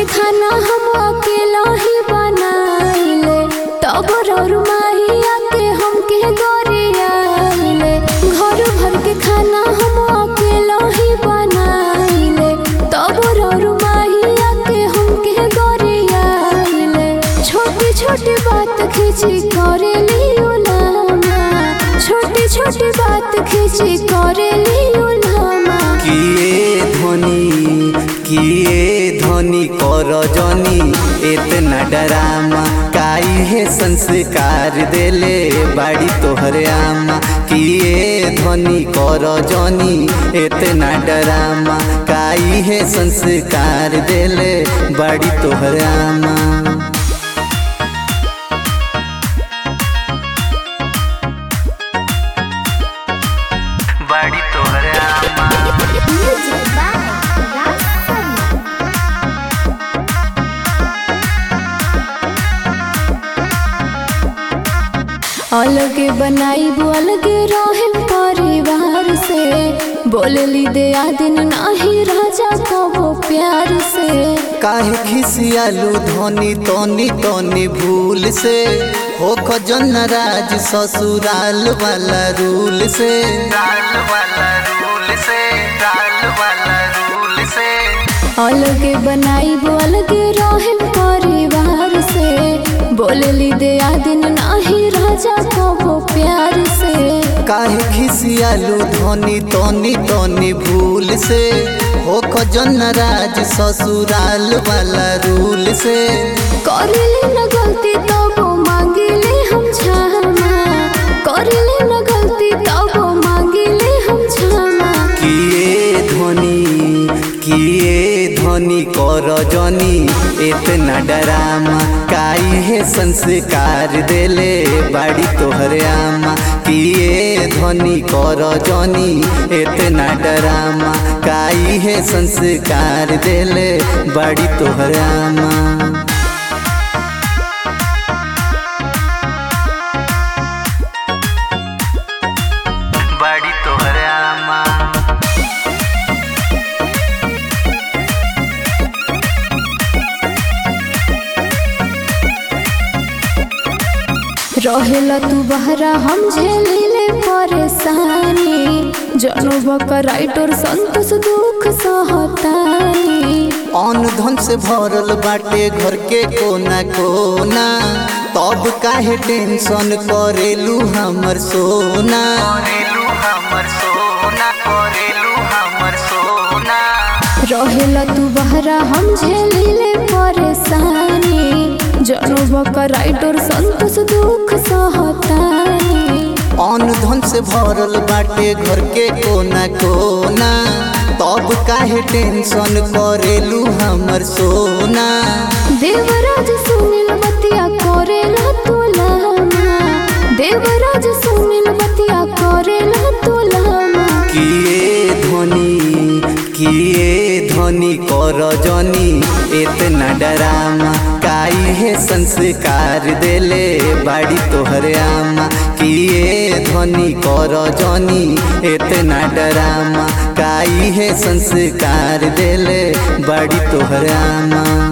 के खाना हम अकेला ही बनाइले, तब और माहिया के हमके गोरियाइले। घर भर के खाना हम अकेला ही बनाइले, तब और माहिया के हमके गोरियाइले। छोटी छोटी बात खींची करेली उलामा, छोटी छोटी बात खींची करेली उलामा। किए धनी कर जनी इतना डरामा, काई है संस्कार देले बाड़ी तोहरे आमा। किए धनी कर जनी इतना डरामा, काई है संस्कार देले बाड़ी तोहरे आमा। बाड़ी तोहरे आमा। अलगे बनाई अलगे रहे परिवार से, बोलली दया दिन नाही राजा कबो प्यार से। काहे खिसियालू धनी तनी तनी भूल से, हो खजन राज ससुराल वाला रूल से। अलगे बनाई अलगे रहे परिवार से, बोलली दया दिन नाही राजा कबो प्यार से। काहे खिसियालू धनी तनी तनी भूल से, हो खजन राज ससुराल वाला रूल से। करेले न गलती तब मांगिले हम क्षमा, करेले न गलती तब मांगिले हम क्षमा। किए धनी कर जनी इतना डरामा, काई है संस्कार देले बाड़ी तोहरे आमा। किए धनी कर जनी इतना डरामा, काई है संस्कार देले बाड़ी तोहरे आमा। बाड़ी तोहरे आमा। रहेला तू बहरा हम झेलिले परेशानी, जनोबा का राइटर संतोष दुख सहतानी। अन्न धन से भरल बाटे घर के कोना कोना, तब काहे टेंशन करेलू हमर सोना। रहेला तू बहरा हम झेलिले परेशानी, जनोबा का राइटर संतोष दुख सहतानी। अन्न धन से भरल बाटे घर के कोना कोना, तब काहे टेंशन करेलू हमर सोना। देवराज सुनील बतिया करेला तुलामा, देवराज सुनील बतिया करेला तुलामा। किए धनी कर जनी इतना डरामा, काई है संस्कार देले बाड़ी तोहरे आमा। किए धनी कर जनी इतना डरामा, काई है संस्कार देले बाड़ी तोहरे आमा।